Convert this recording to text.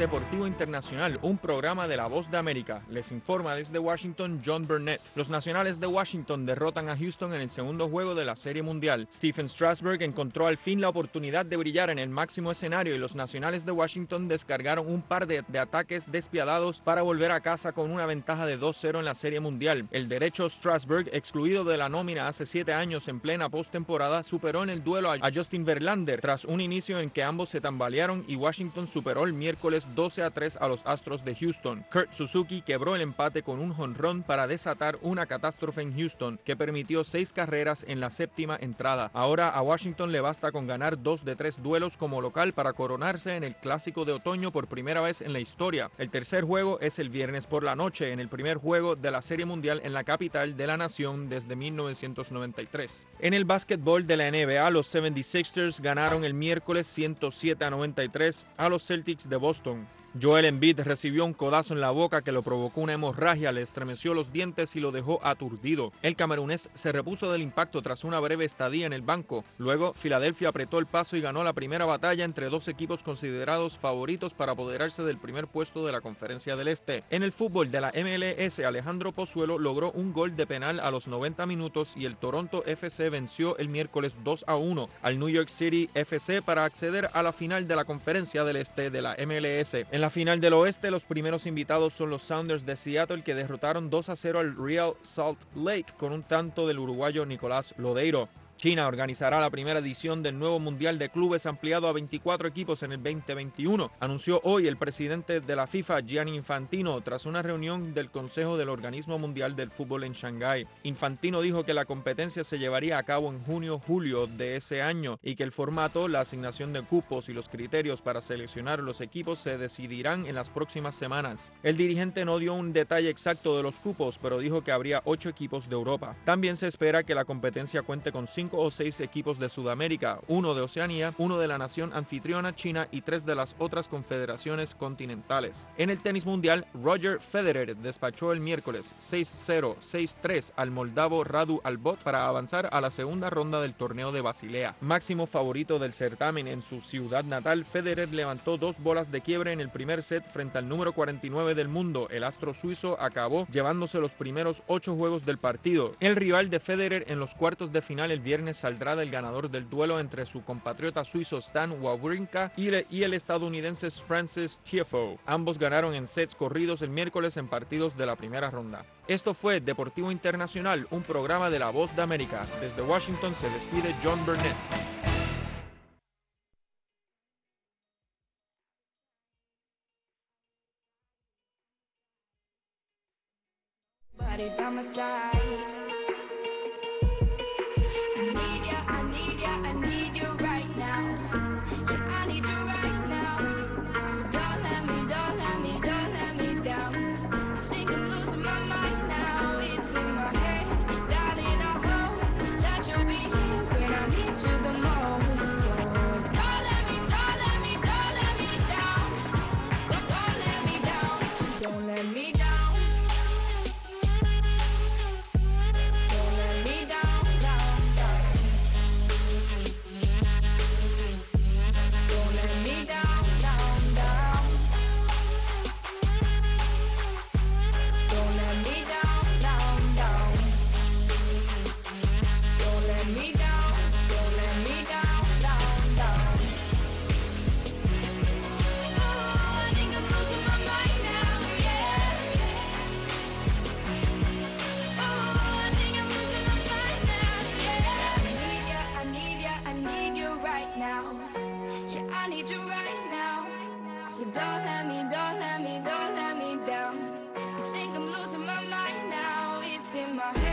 Deportivo Internacional, un programa de La Voz de América. Les informa desde Washington John Burnett. Los Nacionales de Washington derrotan a Houston en el segundo juego de la Serie Mundial. Stephen Strasburg encontró al fin la oportunidad de brillar en el máximo escenario y los Nacionales de Washington descargaron un par de ataques despiadados para volver a casa con una ventaja de 2-0 en la Serie Mundial. El derecho Strasburg, excluido de la nómina hace 7 años en plena postemporada, superó en el duelo a Justin Verlander tras un inicio en que ambos se tambalearon y Washington superó el miércoles 12-3 a los Astros de Houston. Kurt Suzuki quebró el empate con un jonrón para desatar una catástrofe en Houston que permitió 6 carreras en la séptima entrada. Ahora a Washington le basta con ganar 2 de 3 duelos como local para coronarse en el Clásico de Otoño por primera vez en la historia. El tercer juego es el viernes por la noche en el primer juego de la Serie Mundial en la capital de la nación desde 1993. En el básquetbol de la NBA, los 76ers ganaron el miércoles 107-93 a los Celtics de Boston. Joel Embiid recibió un codazo en la boca que lo provocó una hemorragia, le estremeció los dientes y lo dejó aturdido. El camerunés se repuso del impacto tras una breve estadía en el banco. Luego, Filadelfia apretó el paso y ganó la primera batalla entre dos equipos considerados favoritos para apoderarse del primer puesto de la Conferencia del Este. En el fútbol de la MLS, Alejandro Pozuelo logró un gol de penal a los 90 minutos y el Toronto FC venció el miércoles 2-1 al New York City FC para acceder a la final de la Conferencia del Este de la MLS. En la final del oeste, los primeros invitados son los Sounders de Seattle, que derrotaron 2-0 al Real Salt Lake con un tanto del uruguayo Nicolás Lodeiro. China organizará la primera edición del nuevo Mundial de Clubes ampliado a 24 equipos en el 2021, anunció hoy el presidente de la FIFA, Gianni Infantino, tras una reunión del Consejo del Organismo Mundial del Fútbol en Shanghái. Infantino dijo que la competencia se llevaría a cabo en junio-julio de ese año y que el formato, la asignación de cupos y los criterios para seleccionar los equipos se decidirán en las próximas semanas. El dirigente no dio un detalle exacto de los cupos, pero dijo que habría 8 equipos de Europa. También se espera que la competencia cuente con 5 o 6 equipos de Sudamérica, 1 de Oceanía, 1 de la nación anfitriona China y 3 de las otras confederaciones continentales. En el tenis mundial, Roger Federer despachó el miércoles 6-0, 6-3 al moldavo Radu Albot para avanzar a la segunda ronda del torneo de Basilea. Máximo favorito del certamen en su ciudad natal, Federer levantó 2 bolas de quiebre en el primer set frente al número 49 del mundo. El astro suizo acabó llevándose los primeros 8 juegos del partido. El rival de Federer en los cuartos de final el viernes saldrá del ganador del duelo entre su compatriota suizo Stan Wawrinka y el estadounidense Frances Tiafoe. Ambos ganaron en sets corridos el miércoles en partidos de la primera ronda. Esto fue Deportivo Internacional, un programa de La Voz de América. Desde Washington se despide John Burnett. I need you right now. Yeah, I need you right now. So don't let me down. I think I'm losing my mind now. It's in my head, darling. I hope that you'll be here when I need you the most. So don't let me down. Don't let me down. Don't let me down. So don't let me down. I think I'm losing my mind now. It's in my head.